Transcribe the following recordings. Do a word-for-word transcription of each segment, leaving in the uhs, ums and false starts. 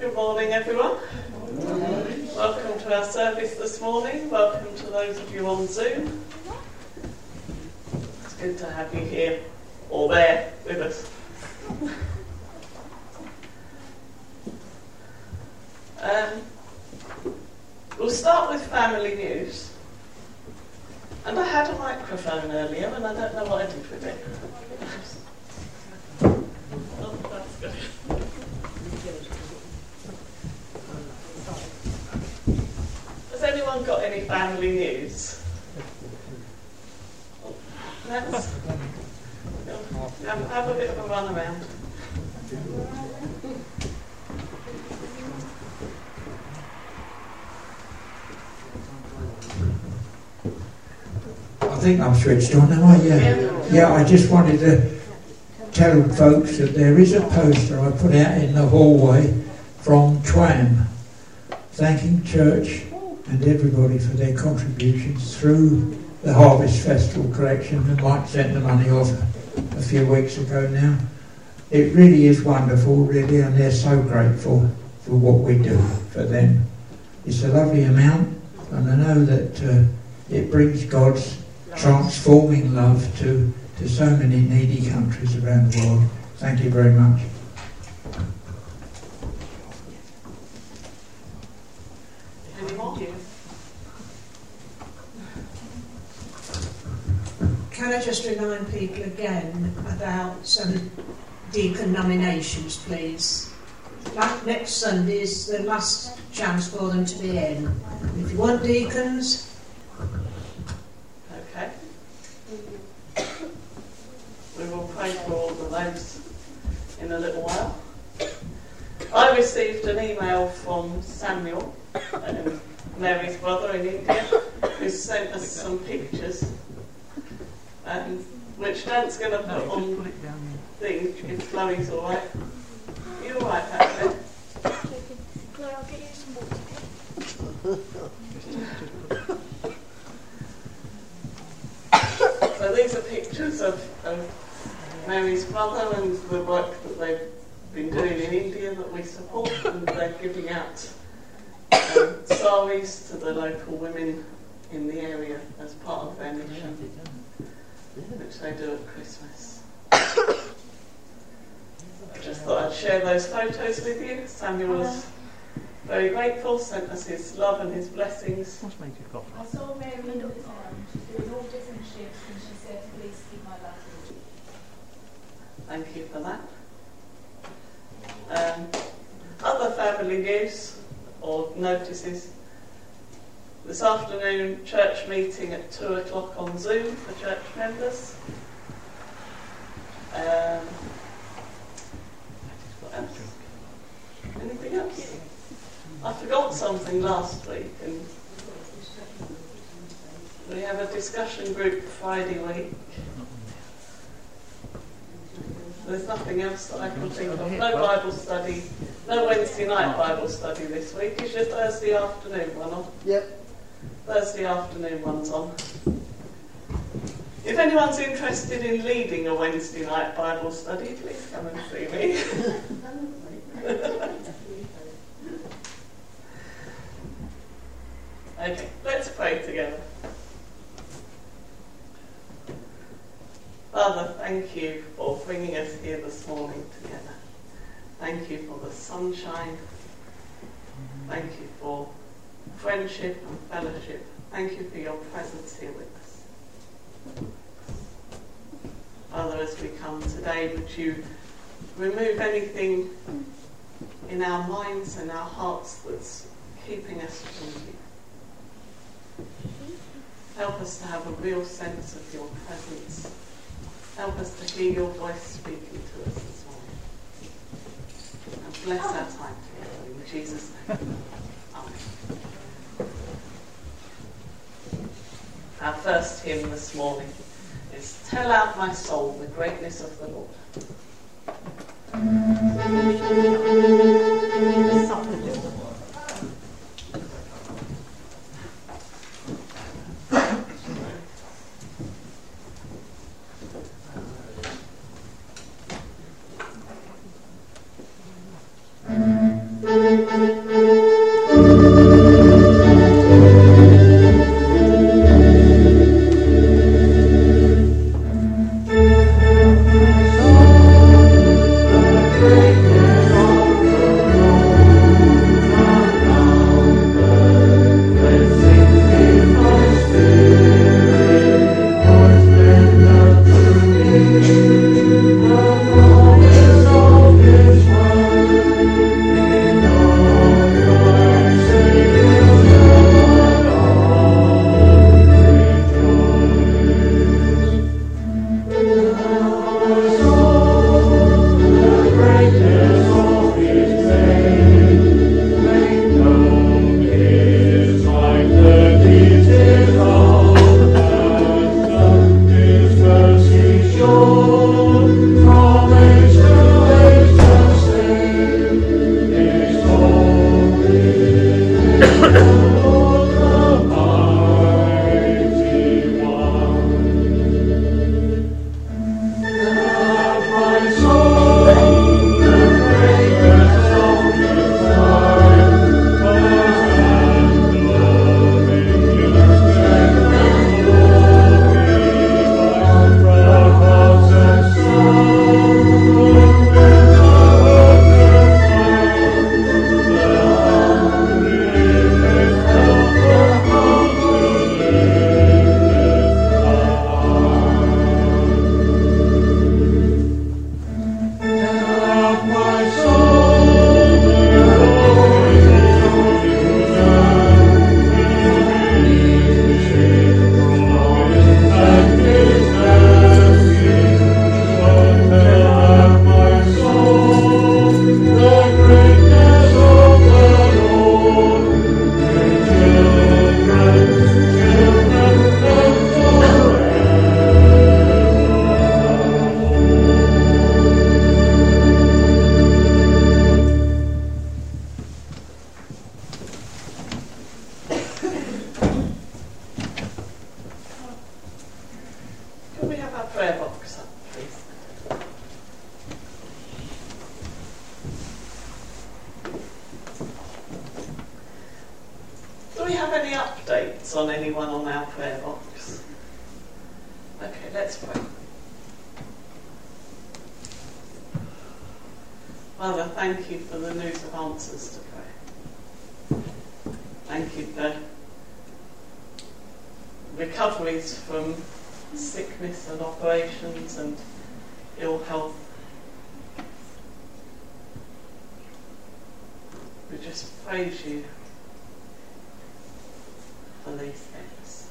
Good morning, everyone. Good morning. Welcome to our service this morning. Welcome to those of you on Zoom. It's good to have you here or there with us. Um, we'll start with family news. And I had a microphone earlier and I don't know what I did with it. Oh, that's good. Has anyone got any family news? Let's have, have a bit of a run around. I think I'm switched on, am I? Yeah. Yeah, I just wanted to tell folks that there is a poster I put out in the hallway from TWAM, thanking church and everybody for their contributions through the Harvest Festival collection, and Mike sent the money off a few weeks ago now. It really is wonderful, really, and they're so grateful for what we do for them. It's a lovely amount, and I know that uh, it brings God's transforming love to, to so many needy countries around the world. Thank you very much. Can I just remind people again about some deacon nominations, please? Like next Sunday is the last chance for them to be in. If you want deacons, okay. We will pray for all of those in a little while. I received an email from Samuel, um, Mary's brother in India, who sent us some pictures. Um, which Dan's going to put on the thing if Chloe's alright. Are you alright back there? Chloe, I'll get you some water. So these are pictures of, of Mary's brother and the work that they've been doing in India that we support, and they're giving out um, saris to the local women in the area as part of their mission, which they do at Christmas. I just thought I'd share those photos with you. Samuel was very grateful, sent us his love and his blessings. I saw Mary in the town. She did all different shifts and she said, please keep my love. Thank you for that. Um, other family news or notices. This afternoon, church meeting at two o'clock on Zoom for church members. Um, what else? Anything else? I forgot something last week, and we have a discussion group Friday week. There's nothing else that I can think of. No Bible study, no Wednesday night Bible study this week. It's your Thursday afternoon one on. Yep. Thursday afternoon one's on. If anyone's interested in leading a Wednesday night Bible study, please come and see me. Okay, let's pray together. Father, thank you for bringing us here this morning together. Thank you for the sunshine. Thank you for friendship and fellowship. Thank you for your presence here with us. Father, as we come today, would you remove anything in our minds and our hearts that's keeping us from you. Help us to have a real sense of your presence. Help us to hear your voice speaking to us this morning. And bless our time together in Jesus' name. Amen. Our first hymn this morning is Tell Out My Soul the Greatness of the Lord. Thank you. On anyone on our prayer box? Okay, let's pray. Father, thank you for the news of answers to prayer. Thank you for recoveries from sickness and operations and ill health. We just praise you for these things.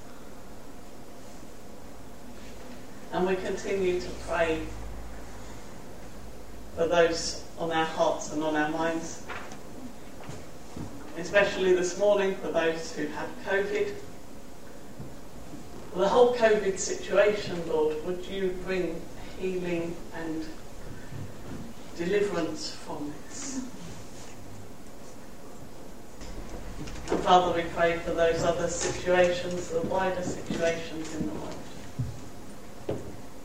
And we continue to pray for those on our hearts and on our minds, especially this morning for those who have COVID. For the whole COVID situation, Lord, would you bring healing and deliverance from this? And Father, we pray for those other situations, the wider situations in the world.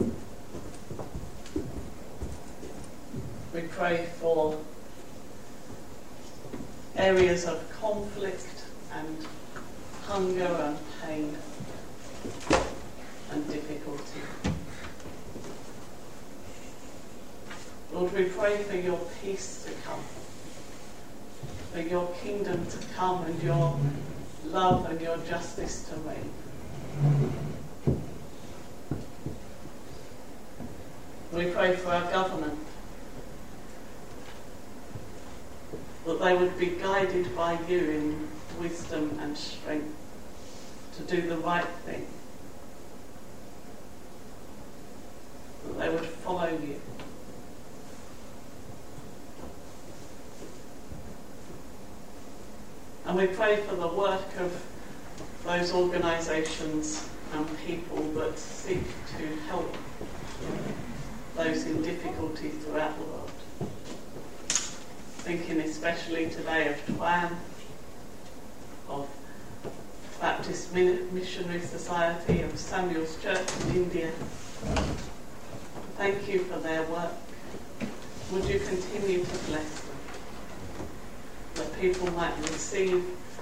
We pray for areas of conflict and hunger and pain and difficulty. Lord, we pray for your peace to come, for your kingdom to come and your love and your justice to reign. We pray for our government, that they would be guided by you in wisdom and strength to do the right thing, that they would follow you. And we pray for the work of those organisations and people that seek to help those in difficulty throughout the world. Thinking especially today of TWAM, of Baptist Missionary Society, of Samuel's Church in India. Thank you for their work. Would you continue to bless them? That people might receive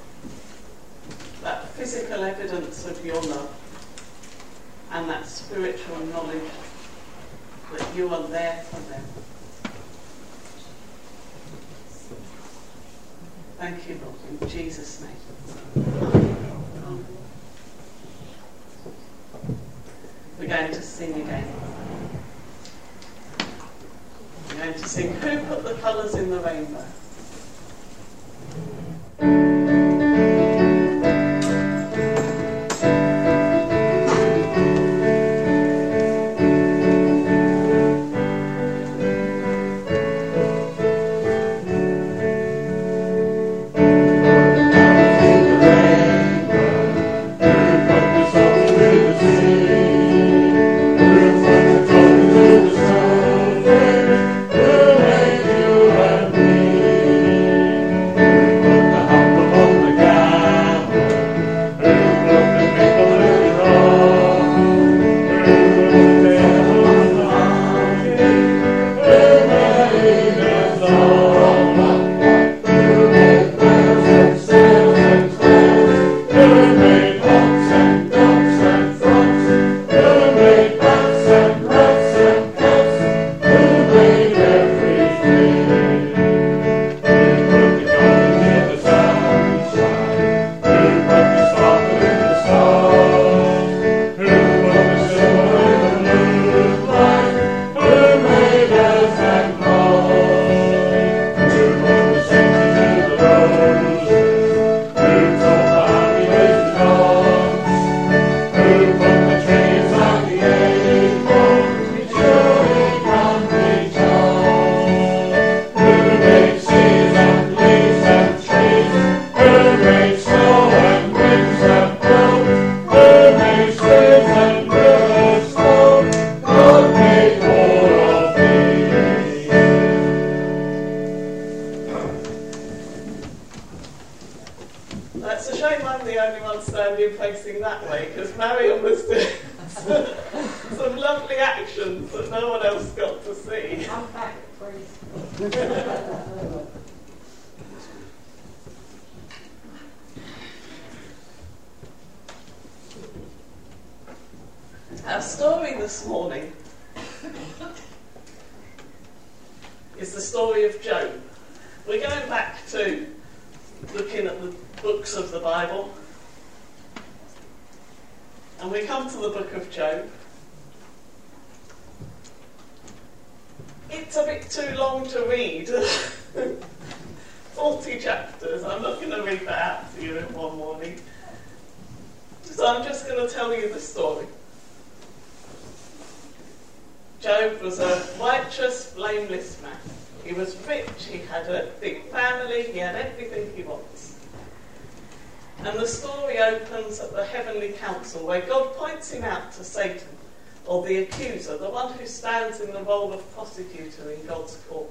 that physical evidence of your love and that spiritual knowledge that you are there for them. Thank you, Lord, in Jesus' name. We're going to sing again. We're going to sing Who Put the Colours in the Rainbow? Our story this morning is the story of Job. We're going back to looking at the books of the Bible, and we come to the book of Job. It's a bit too long to read. forty chapters. I'm not going to read that out to you in one morning. So I'm just going to tell you the story. Job was a righteous, blameless man. He was rich, he had a big family, he had everything he wants. And the story opens at the heavenly council, where God points him out to Satan, or the accuser, the one who stands in the role of prosecutor in God's court.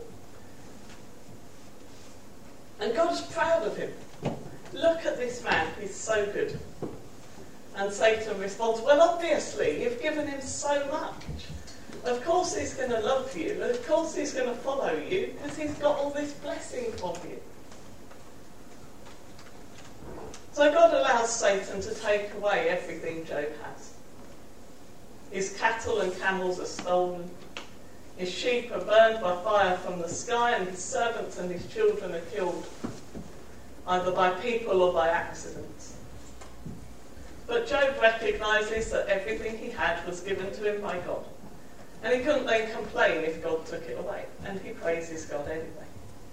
And God's proud of him. Look at this man, he's so good. And Satan responds, well, obviously, you've given him so much. Of course he's going to love you. Of course he's going to follow you, because he's got all this blessing from you. So God allows Satan to take away everything Job has. His cattle and camels are stolen. His sheep are burned by fire from the sky, and his servants and his children are killed, either by people or by accidents. But Job recognises that everything he had was given to him by God. And he couldn't then complain if God took it away. And he praises God anyway.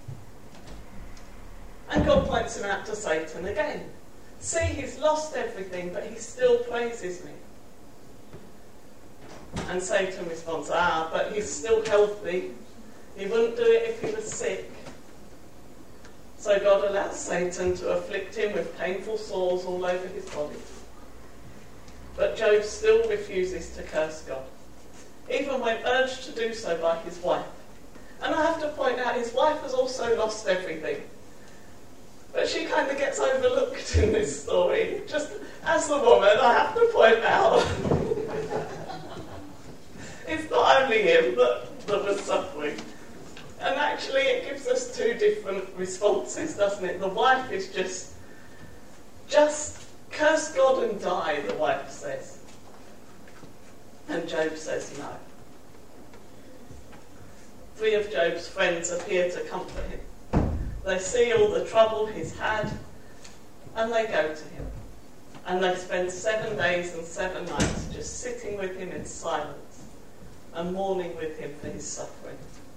And God points him out to Satan again. See, he's lost everything, but he still praises me. And Satan responds, ah, but he's still healthy. He wouldn't do it if he was sick. So God allows Satan to afflict him with painful sores all over his body. But Job still refuses to curse God, even when urged to do so by his wife. And I have to point out, his wife has also lost everything. But she kind of gets overlooked in this story. Just as the woman, I have to point out, it's not only him that, that was suffering. And actually it gives us two different responses, doesn't it? The wife is just, just curse God and die, the wife says. And Job says no. Three of Job's friends appear to comfort him. They see all the trouble he's had, and they go to him. And they spend seven days and seven nights just sitting with him in silence and mourning with him for his suffering.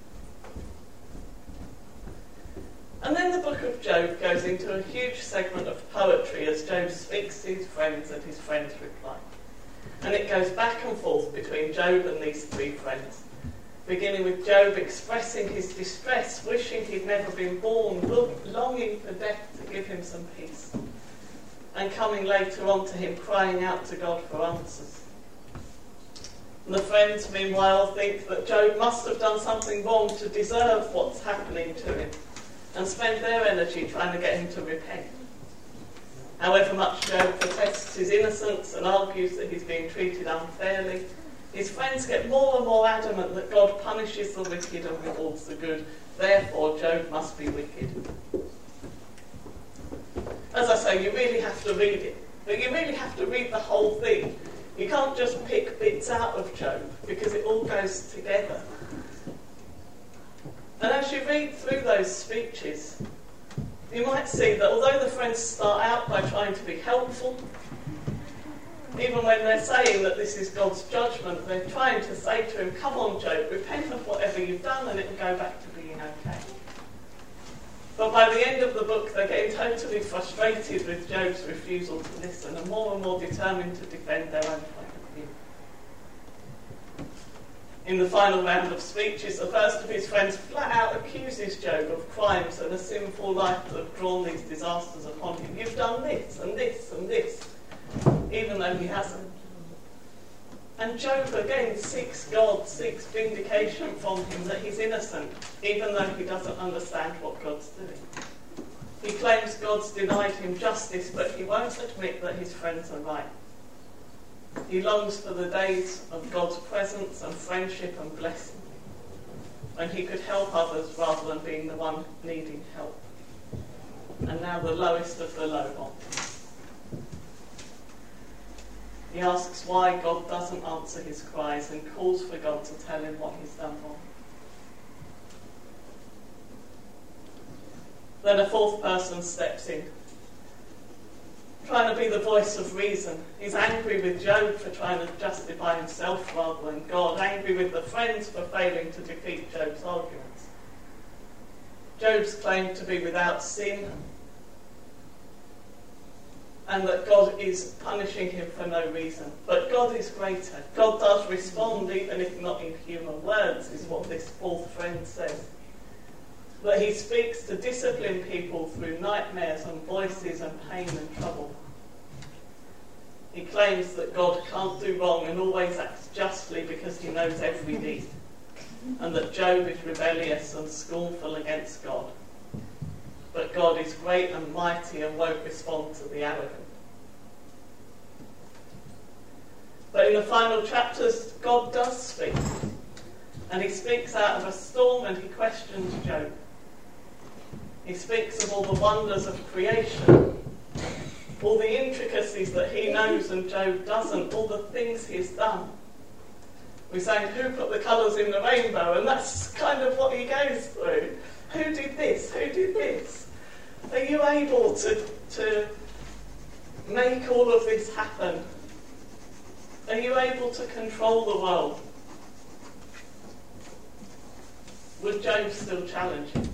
And then the book of Job goes into a huge segment of poetry as Job speaks to his friends and his friends reply. And it goes back and forth between Job and these three friends, beginning with Job expressing his distress, wishing he'd never been born, longing for death to give him some peace, and coming later on to him crying out to God for answers. And the friends, meanwhile, think that Job must have done something wrong to deserve what's happening to him, and spend their energy trying to get him to repent. However much Job protests his innocence and argues that he's being treated unfairly, his friends get more and more adamant that God punishes the wicked and rewards the good. Therefore, Job must be wicked. As I say, you really have to read it, but you really have to read the whole thing. You can't just pick bits out of Job, because it all goes together. And as you read through those speeches, you might see that although the friends start out by trying to be helpful, even when they're saying that this is God's judgment, they're trying to say to him, come on Job, repent of whatever you've done and it'll go back to being okay. But by the end of the book, they're getting totally frustrated with Job's refusal to listen and more and more determined to defend their own point of view. In the final round of speeches, the first of his friends flat out accuses Job of crimes and a sinful life that have drawn these disasters upon him. You've done this and this and this, even though he hasn't. And Job again seeks God, seeks vindication from him that he's innocent, even though he doesn't understand what God's doing. He claims God's denied him justice, but he won't admit that his friends are right. He longs for the days of God's presence and friendship and blessing, when he could help others rather than being the one needing help. And now the lowest of the low wants. He asks why God doesn't answer his cries and calls for God to tell him what he's done wrong. Then a fourth person steps in, trying to be the voice of reason. He's angry with Job for trying to justify himself rather than God, angry with the friends for failing to defeat Job's arguments. Job's claimed to be without sin, and that God is punishing him for no reason. But God is greater. God does respond, even if not in human words, is what this fourth friend says. That he speaks to discipline people through nightmares and voices and pain and trouble. He claims that God can't do wrong and always acts justly because he knows every deed, and that Job is rebellious and scornful against God. But God is great and mighty and won't respond to the arrogant. But in the final chapters, God does speak. And he speaks out of a storm and he questions Job. He speaks of all the wonders of creation, all the intricacies that he knows and Job doesn't, all the things he's done. We're saying, who put the colours in the rainbow? And that's kind of what he goes through. Who did this? Who did this? Are you able to, to make all of this happen? Are you able to control the world? Would Job still challenge him?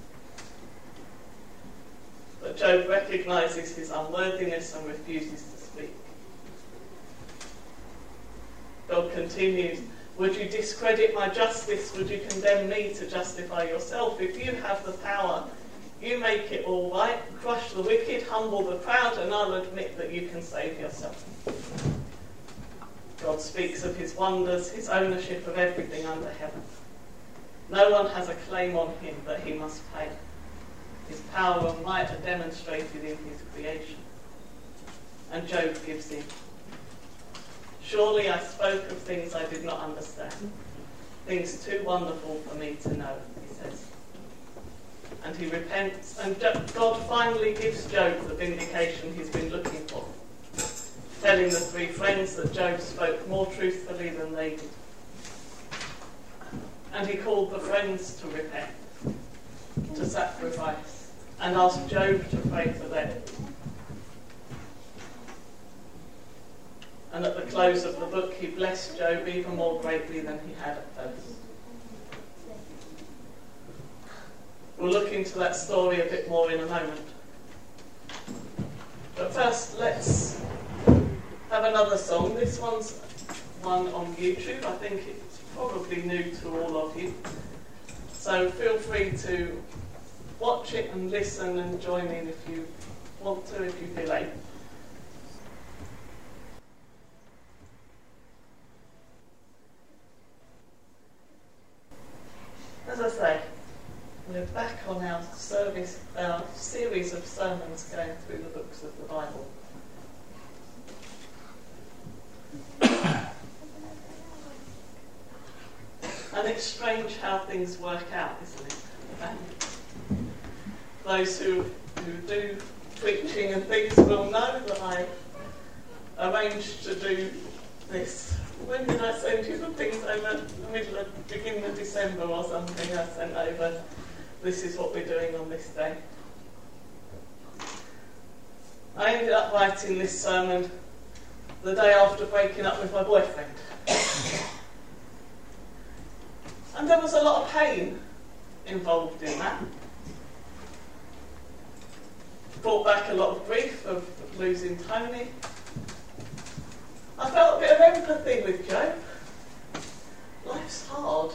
But Job recognises his unworthiness and refuses to speak. God continues, would you discredit my justice? Would you condemn me to justify yourself? If you have the power, you make it all right, crush the wicked, humble the proud, and I'll admit that you can save yourself. God speaks of his wonders, his ownership of everything under heaven. No one has a claim on him that he must pay. His power and might are demonstrated in his creation. And Job gives in. Surely I spoke of things I did not understand, things too wonderful for me to know, he says. and he repents, and God finally gives Job the vindication he's been looking for, telling the three friends that Job spoke more truthfully than they did. And he called the friends to repent, to sacrifice, and asked Job to pray for them. And at the close of the book, he blessed Job even more greatly than he had at first. We'll look into that story a bit more in a moment. But first, let's have another song. This one's one on YouTube. I think it's probably new to all of you. So feel free to watch it and listen and join in if you want to, if you feel able. As I say, we're back on our service, our series of sermons going through the books of the Bible. And it's strange how things work out, isn't it? And those who, who do preaching and things will know that I arranged to do this. When did I send you the things over? The middle of, beginning of December or something, I sent over, this is what we're doing on this day. I ended up writing this sermon the day after breaking up with my boyfriend. And there was a lot of pain involved in that. Brought back a lot of grief of losing Tony. I felt a bit of empathy with Job. Life's hard.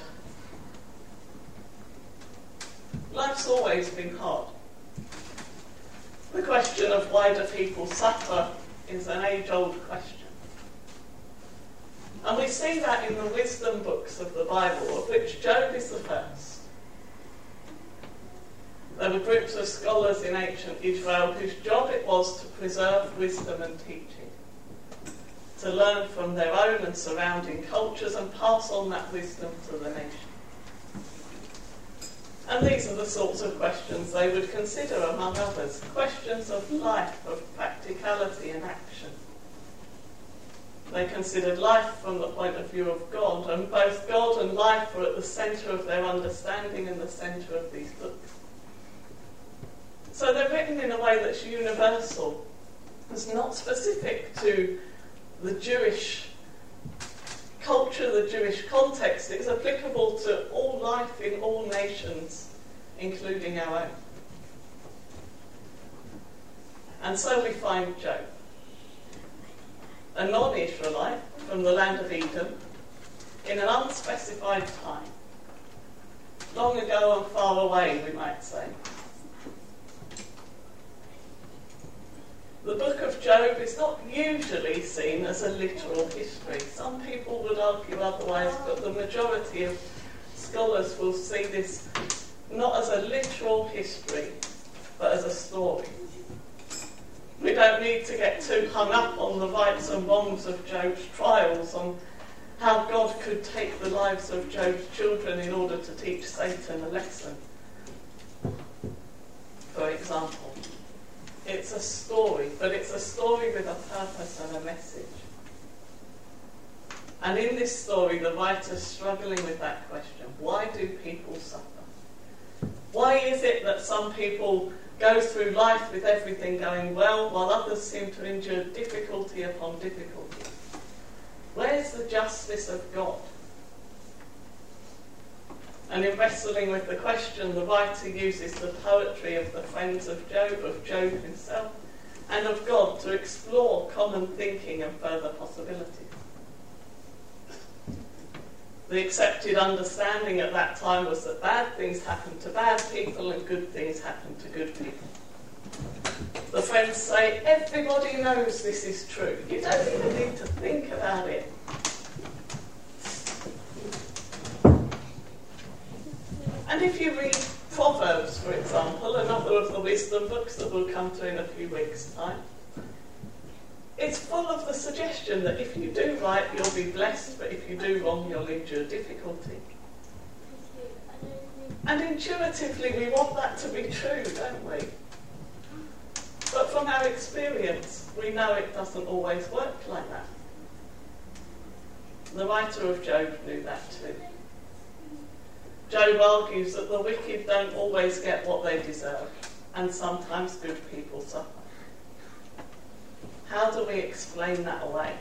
Life's always been hard. The question of why do people suffer is an age-old question. And we see that in the wisdom books of the Bible, of which Job is the first. There were groups of scholars in ancient Israel whose job it was to preserve wisdom and teaching, to learn from their own and surrounding cultures and pass on that wisdom to the nation. And these are the sorts of questions they would consider, among others, questions of life, of practicality and action. They considered life from the point of view of God, and both God and life were at the centre of their understanding and the centre of these books. So they're written in a way that's universal. It's not specific to the Jewish culture, the Jewish context. It's applicable to all life in all nations, including our own. And so we find Job, a non-Israelite from the land of Edom, in an unspecified time, long ago and far away, we might say. The book of Job is not usually seen as a literal history. Some people would argue otherwise, but the majority of scholars will see this not as a literal history, but as a story. We don't need to get too hung up on the rights and wrongs of Job's trials, on how God could take the lives of Job's children in order to teach Satan a lesson, for example. It's a story, but it's a story with a purpose and a message. And in this story, the writer's struggling with that question. Why do people suffer? Why is it that some people go through life with everything going well, while others seem to endure difficulty upon difficulty? Where's the justice of God? And in wrestling with the question, the writer uses the poetry of the friends of Job, of Job himself, and of God to explore common thinking and further possibilities. The accepted understanding at that time was that bad things happen to bad people and good things happen to good people. The friends say, everybody knows this is true. You don't even need to think about it. And if you read Proverbs, for example, another of the wisdom books that we'll come to in a few weeks' time, it's full of the suggestion that if you do right, you'll be blessed, but if you do wrong, you'll endure difficulty. And intuitively we want that to be true, don't we? But from our experience, we know it doesn't always work like that. The writer of Job knew that too. Job argues that the wicked don't always get what they deserve, and sometimes good people suffer. How do we explain that away?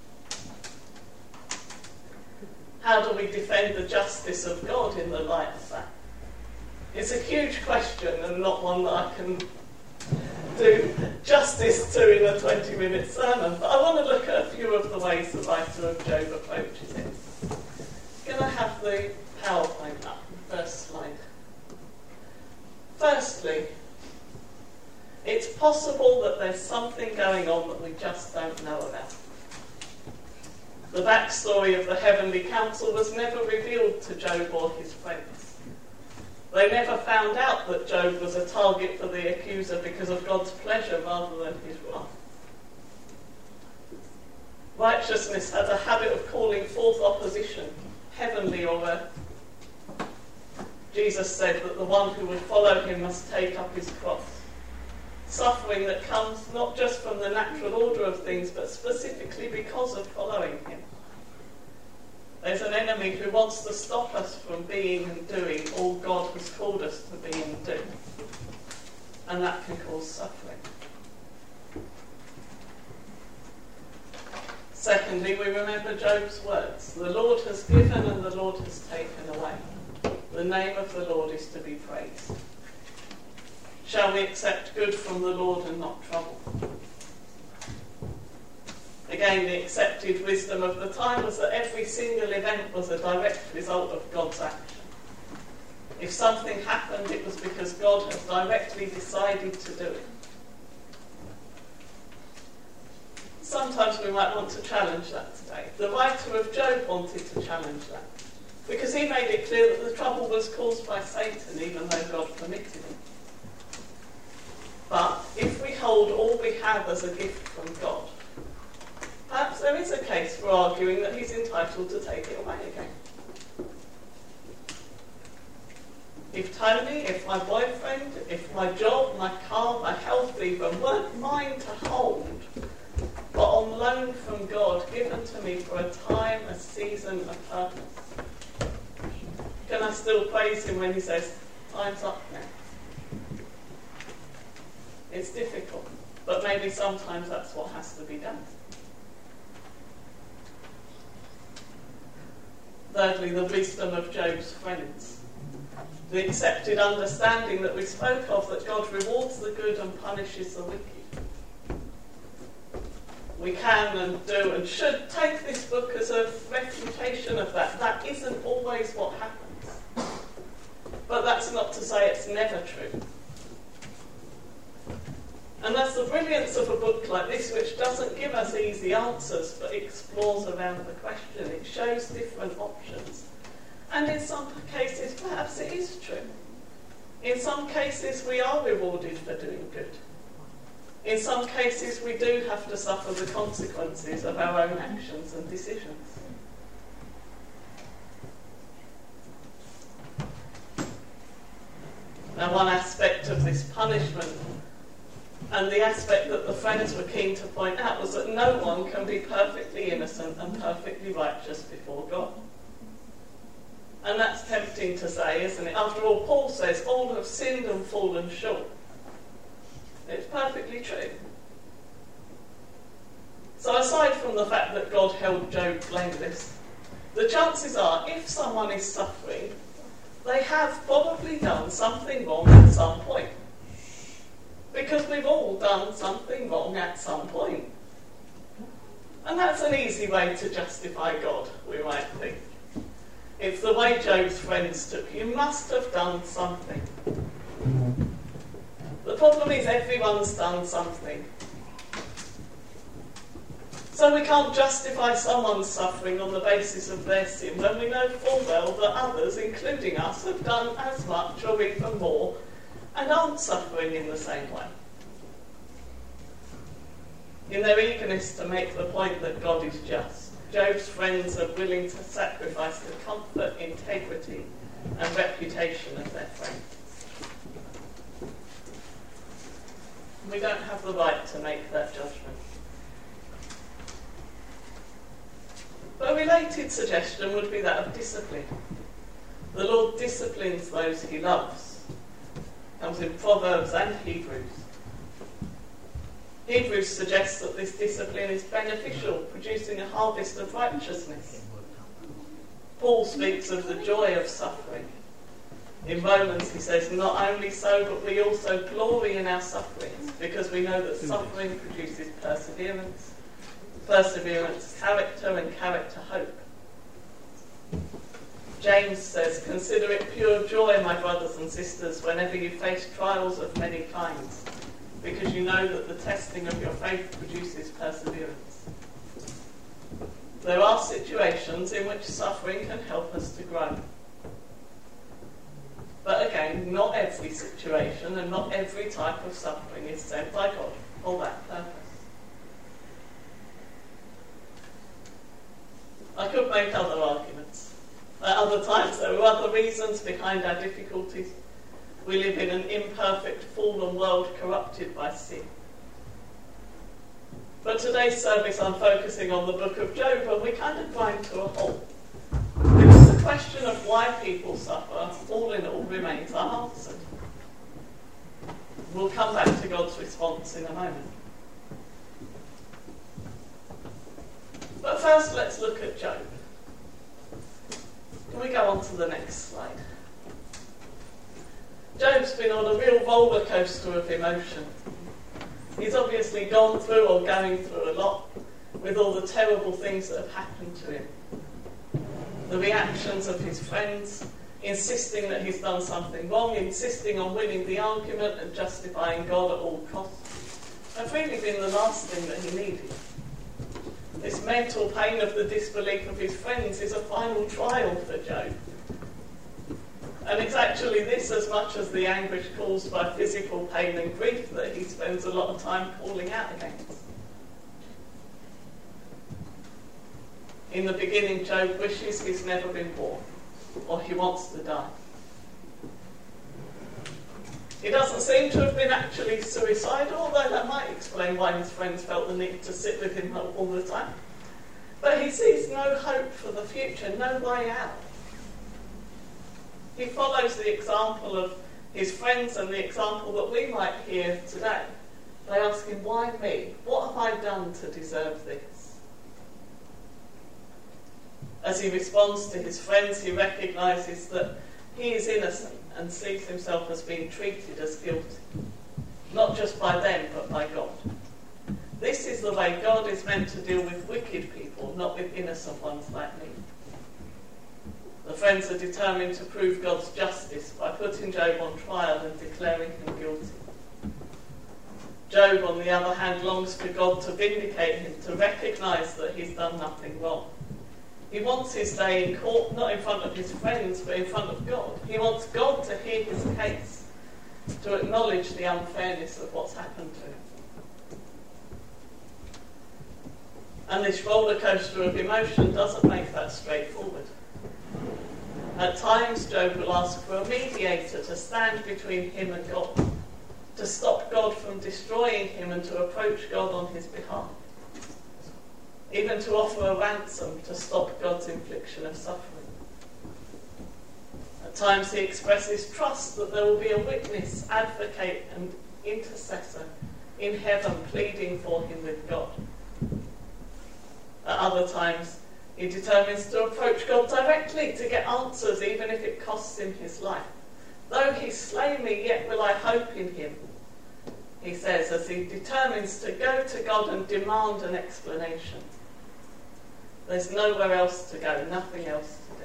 How do we defend the justice of God in the light of that? It's a huge question and not one that I can do justice to in a twenty minute sermon, but I want to look at a few of the ways the writer of Job approaches it. I'm going to have the PowerPoint up, the first slide. Firstly, it's possible that there's something going on that we just don't know about. The backstory of the Heavenly Council was never revealed to Job or his friends. They never found out that Job was a target for the accuser because of God's pleasure rather than his wrath. Righteousness has a habit of calling forth opposition, heavenly or earthly. Jesus said that the one who would follow him must take up his cross. Suffering that comes not just from the natural order of things, but specifically because of following him. There's an enemy who wants to stop us from being and doing all God has called us to be and do. And that can cause suffering. Secondly, we remember Job's words. The Lord has given and the Lord has taken away. The name of the Lord is to be praised. Shall we accept good from the Lord and not trouble? Again, the accepted wisdom of the time was that every single event was a direct result of God's action. If something happened, it was because God had directly decided to do it. Sometimes we might want to challenge that today. The writer of Job wanted to challenge that, because he made it clear that the trouble was caused by Satan, even though God permitted it. But if we hold all we have as a gift from God, perhaps there is a case for arguing that he's entitled to take it away again. If Tony, if my boyfriend, if my job, my car, my health even weren't mine to hold, but on loan from God, given to me for a time, a season, a purpose, can I still praise him when he says, time's up now? It's difficult, but maybe sometimes that's what has to be done. Thirdly, the wisdom of Job's friends. The accepted understanding that we spoke of, that God rewards the good and punishes the wicked. We can and do and should take this book as a refutation of that. That isn't always what happens. But that's not to say it's never true. And that's the brilliance of a book like this, which doesn't give us easy answers, but explores around the question. It shows different options. And in some cases, perhaps it is true. In some cases, we are rewarded for doing good. In some cases, we do have to suffer the consequences of our own actions and decisions. Now, one aspect of this punishment, and the aspect that the friends were keen to point out, was that no one can be perfectly innocent and perfectly righteous before God. And that's tempting to say, isn't it? After all, Paul says, all have sinned and fallen short. It's perfectly true. So aside from the fact that God held Job blameless, the chances are, if someone is suffering, they have probably done something wrong at some point. Because we've all done something wrong at some point. And that's an easy way to justify God, we might think. It's the way Job's friends took. You must have done something. The problem is everyone's done something. So we can't justify someone's suffering on the basis of their sin when we know full well that others, including us, have done as much or even more and aren't suffering in the same way. In their eagerness to make the point that God is just, Job's friends are willing to sacrifice the comfort, integrity and reputation of their friends. We don't have the right to make that judgment. But a related suggestion would be that of discipline. The Lord disciplines those he loves. Comes in Proverbs and Hebrews. Hebrews suggests that this discipline is beneficial, producing a harvest of righteousness. Paul speaks of the joy of suffering. In Romans he says, not only so, but we also glory in our sufferings, because we know that suffering produces perseverance, perseverance, character, and character, hope. James says, consider it pure joy, my brothers and sisters, whenever you face trials of many kinds, because you know that the testing of your faith produces perseverance. There are situations in which suffering can help us to grow. But again, not every situation and not every type of suffering is sent by God for that purpose. I could make other arguments. At other times there are other reasons behind our difficulties. We live in an imperfect, fallen world corrupted by sin. But today's service I'm focusing on the book of Job, and we kind of grind to a halt. Because the question of why people suffer, all in all, remains unanswered. We'll come back to God's response in a moment. But first, let's look at Job. Can we go on to the next slide? Job's been on a real roller coaster of emotion. He's obviously gone through or going through a lot with all the terrible things that have happened to him. The reactions of his friends, insisting that he's done something wrong, insisting on winning the argument and justifying God at all costs, have really been the last thing that he needed. This mental pain of the disbelief of his friends is a final trial for Job. And it's actually this, as much as the anguish caused by physical pain and grief, that he spends a lot of time calling out against. In the beginning, Job wishes he's never been born, or he wants to die. He doesn't seem to have been actually suicidal, although that might explain why his friends felt the need to sit with him all the time. But he sees no hope for the future, no way out. He follows the example of his friends and the example that we might hear today. They ask him, why me? What have I done to deserve this? As he responds to his friends, he recognises that he is innocent and sees himself as being treated as guilty. Not just by them, but by God. This is the way God is meant to deal with wicked people, not with innocent ones like me. The friends are determined to prove God's justice by putting Job on trial and declaring him guilty. Job, on the other hand, longs for God to vindicate him, to recognise that he's done nothing wrong. He wants his day in court, not in front of his friends, but in front of God. He wants God to hear his case, to acknowledge the unfairness of what's happened to him. And this roller coaster of emotion doesn't make that straightforward. At times, Job will ask for a mediator to stand between him and God, to stop God from destroying him and to approach God on his behalf. Even to offer a ransom to stop God's infliction of suffering. At times he expresses trust that there will be a witness, advocate and intercessor in heaven pleading for him with God. At other times he determines to approach God directly to get answers, even if it costs him his life. Though he slay me, yet will I hope in him, he says, as he determines to go to God and demand an explanation. There's nowhere else to go, nothing else to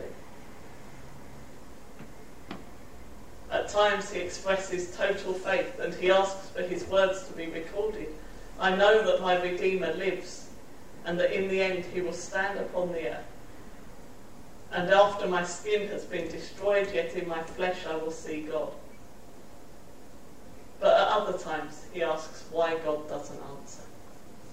do. At times he expresses total faith and he asks for his words to be recorded. I know that my Redeemer lives and that in the end he will stand upon the earth. And after my skin has been destroyed, yet in my flesh I will see God. But at other times he asks why God doesn't answer.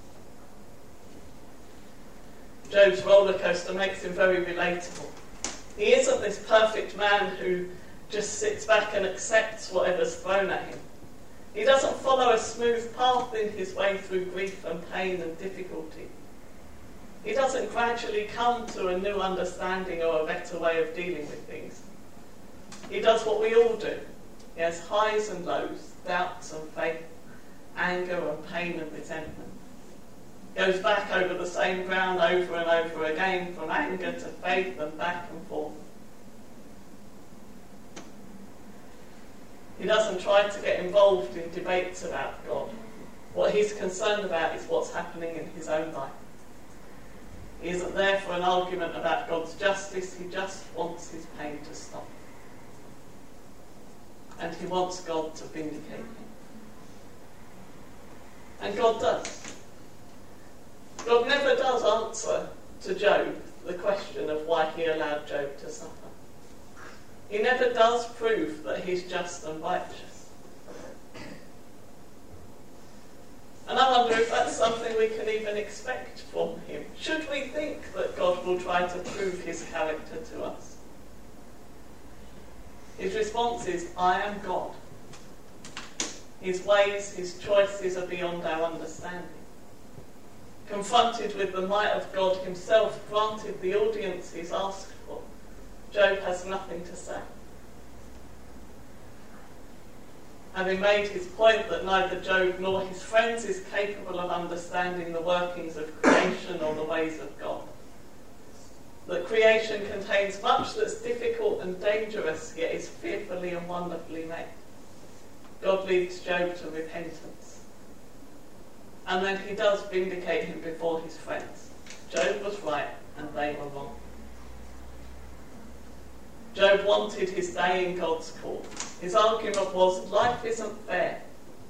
Job's roller coaster makes him very relatable. He isn't this perfect man who just sits back and accepts whatever's thrown at him. He doesn't follow a smooth path in his way through grief and pain and difficulty. He doesn't gradually come to a new understanding or a better way of dealing with things. He does what we all do. He has highs and lows, doubts and faith, anger and pain and resentment. Goes back over the same ground over and over again, from anger to faith and back and forth. He doesn't try to get involved in debates about God. What he's concerned about is what's happening in his own life. He isn't there for an argument about God's justice, he just wants his pain to stop. And he wants God to vindicate him. And God does. God never does answer to Job the question of why he allowed Job to suffer. He never does prove that he's just and righteous. And I wonder if that's something we can even expect from him. Should we think that God will try to prove his character to us? His response is, I am God. His ways, his choices are beyond our understanding. Confronted with the might of God himself, granted the audience he's asked for, Job has nothing to say. Having made his point that neither Job nor his friends is capable of understanding the workings of creation or the ways of God, that creation contains much that's difficult and dangerous, yet is fearfully and wonderfully made, God leads Job to repentance. And then he does vindicate him before his friends. Job was right and they were wrong. Job wanted his day in God's court. His argument was, life isn't fair.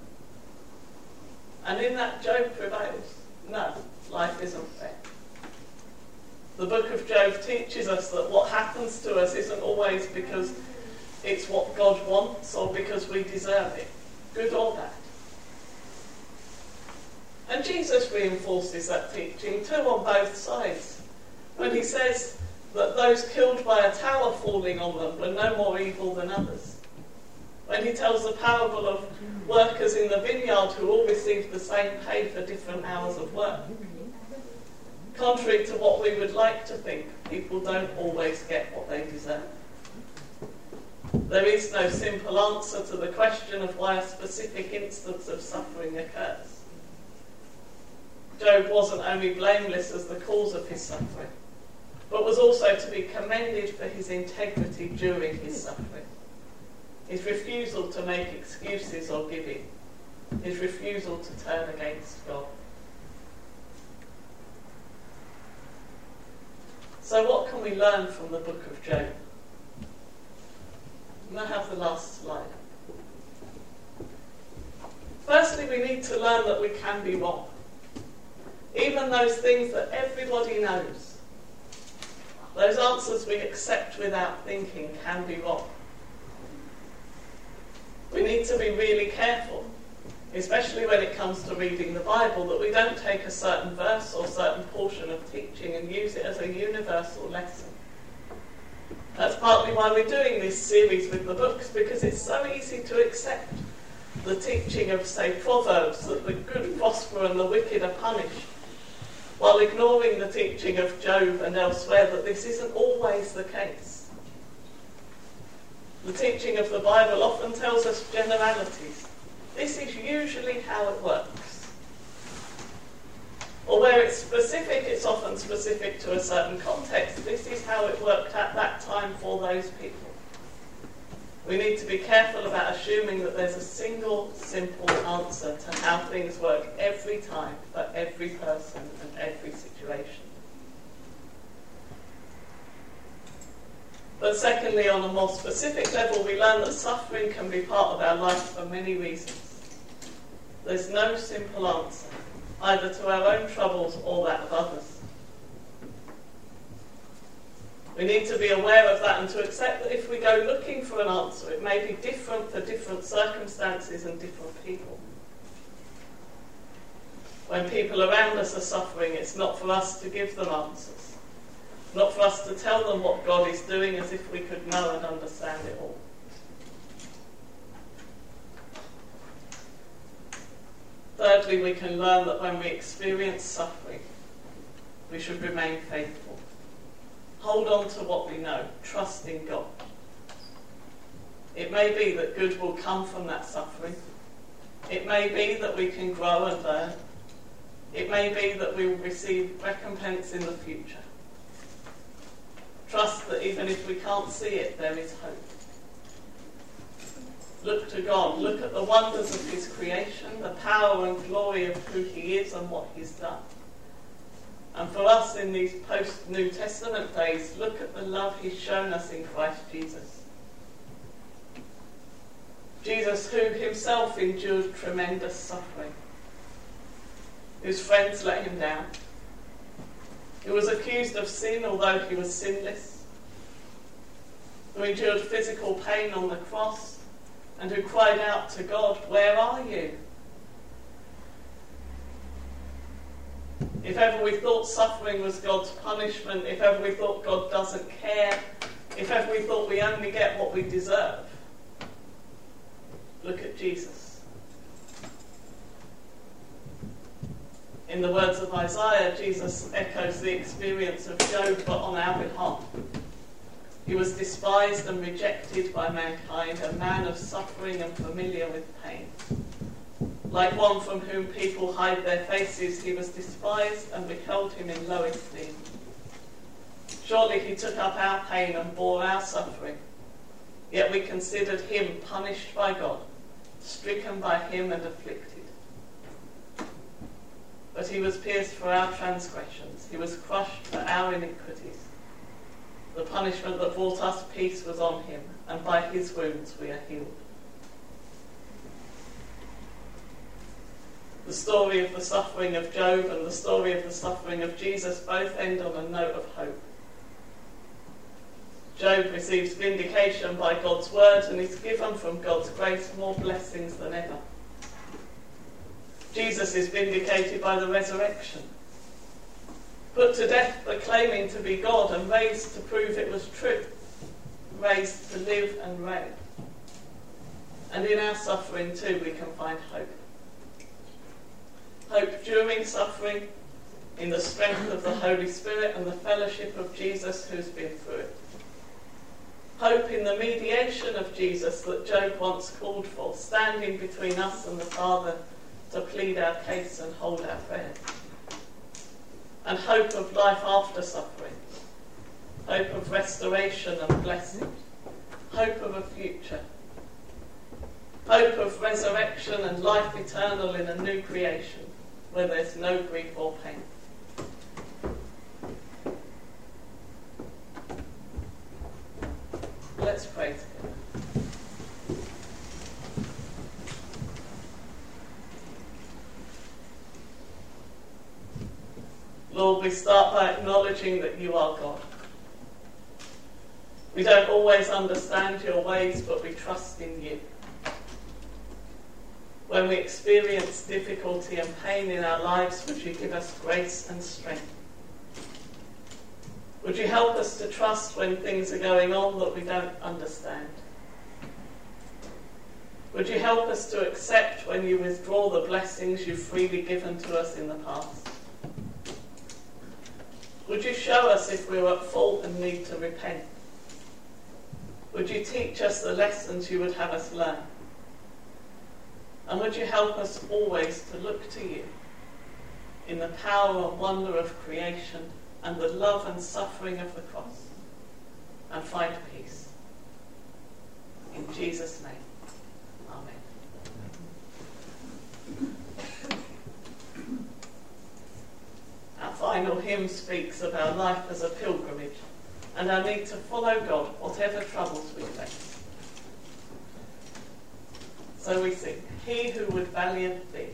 And in that, Job prevails. No, life isn't fair. The book of Job teaches us that what happens to us isn't always because it's what God wants or because we deserve it, good or bad. And Jesus reinforces that teaching too on both sides, when he says that those killed by a tower falling on them were no more evil than others. When he tells the parable of workers in the vineyard who all received the same pay for different hours of work. Contrary to what we would like to think, people don't always get what they deserve. There is no simple answer to the question of why a specific instance of suffering occurs. Job wasn't only blameless as the cause of his suffering, but was also to be commended for his integrity during his suffering. His refusal to make excuses or give in. His refusal to turn against God. So what can we learn from the book of Job? And I have the last slide. Firstly, we need to learn that we can be wrong. Even those things that everybody knows, those answers we accept without thinking, can be wrong. We need to be really careful, especially when it comes to reading the Bible, that we don't take a certain verse or certain portion of teaching and use it as a universal lesson. That's partly why we're doing this series with the books, because it's so easy to accept the teaching of, say, Proverbs, that the good prosper and the wicked are punished, while ignoring the teaching of Job and elsewhere that this isn't always the case. The teaching of the Bible often tells us generalities. This is usually how it works. Or where it's specific, it's often specific to a certain context. This is how it worked at that time for those people. We need to be careful about assuming that there's a single, simple answer to how things work every time, for every person and every situation. But secondly, on a more specific level, we learn that suffering can be part of our life for many reasons. There's no simple answer, either to our own troubles or that of others. We need to be aware of that and to accept that if we go looking for an answer, it may be different for different circumstances and different people. When people around us are suffering, it's not for us to give them answers. not for us to tell them what God is doing as if we could know and understand it all. Thirdly, we can learn that when we experience suffering, we should remain faithful. Hold on to what we know, trust in God. It may be that good will come from that suffering. It may be that we can grow and learn. It may be that we will receive recompense in the future. Trust that even if we can't see it, there is hope. Look to God. Look at the wonders of his creation, the power and glory of who he is and what he's done. And for us in these post-New Testament days, look at the love he's shown us in Christ Jesus. Jesus, who himself endured tremendous suffering, whose friends let him down, who was accused of sin although he was sinless, who endured physical pain on the cross, and who cried out to God, "Where are you?" If ever we thought suffering was God's punishment, if ever we thought God doesn't care, if ever we thought we only get what we deserve, look at Jesus. In the words of Isaiah, Jesus echoes the experience of Job, but on our behalf. He was despised and rejected by mankind, a man of suffering and familiar with pain. Like one from whom people hide their faces, he was despised, and we held him in low esteem. Surely he took up our pain and bore our suffering, yet we considered him punished by God, stricken by him and afflicted. But he was pierced for our transgressions, he was crushed for our iniquities. The punishment that brought us peace was on him, and by his wounds we are healed. The story of the suffering of Job and the story of the suffering of Jesus both end on a note of hope. Job receives vindication by God's word and is given from God's grace more blessings than ever. Jesus is vindicated by the resurrection. Put to death but claiming to be God, and raised to prove it was true. Raised to live and reign. And in our suffering too we can find hope. Hope during suffering, in the strength of the Holy Spirit and the fellowship of Jesus who's been through it. Hope in the mediation of Jesus that Job once called for, standing between us and the Father to plead our case and hold our prayers. And hope of life after suffering. Hope of restoration and blessing. Hope of a future. Hope of resurrection and life eternal in a new creation, where there's no grief or pain. Let's pray together. Lord, we start by acknowledging that you are God. We don't always understand your ways, but we trust in you. When we experience difficulty and pain in our lives, would you give us grace and strength? Would you help us to trust when things are going on that we don't understand? Would you help us to accept when you withdraw the blessings you've freely given to us in the past? Would you show us if we're at fault and need to repent? Would you teach us the lessons you would have us learn? And would you help us always to look to you in the power and wonder of creation and the love and suffering of the cross, and find peace. In Jesus' name, amen. Our final hymn speaks of our life as a pilgrimage and our need to follow God whatever troubles we face. So we sing, "He who would valiant be."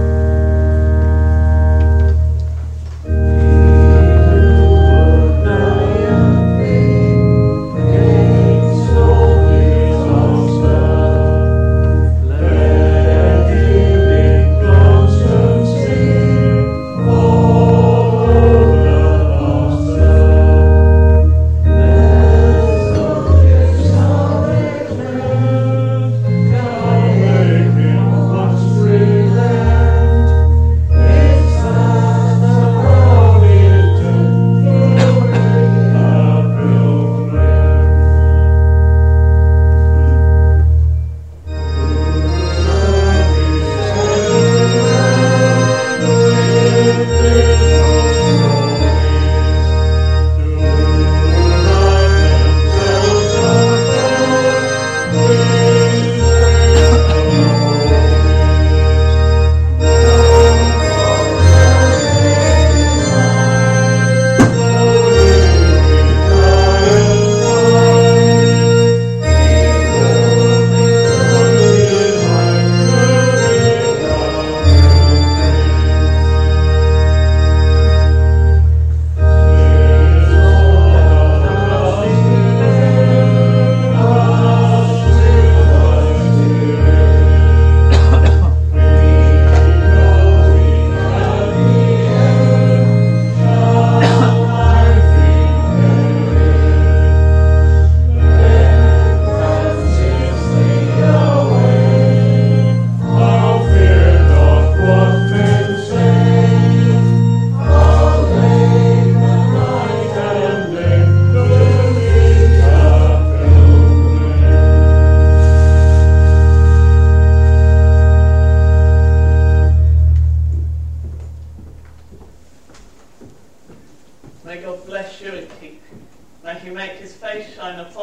No.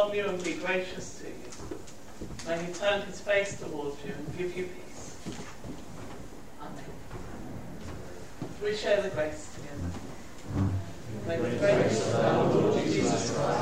upon you and be gracious to you. May he turn his face towards you and give you peace. Amen. We share the grace together. May the grace of our Lord Jesus Christ,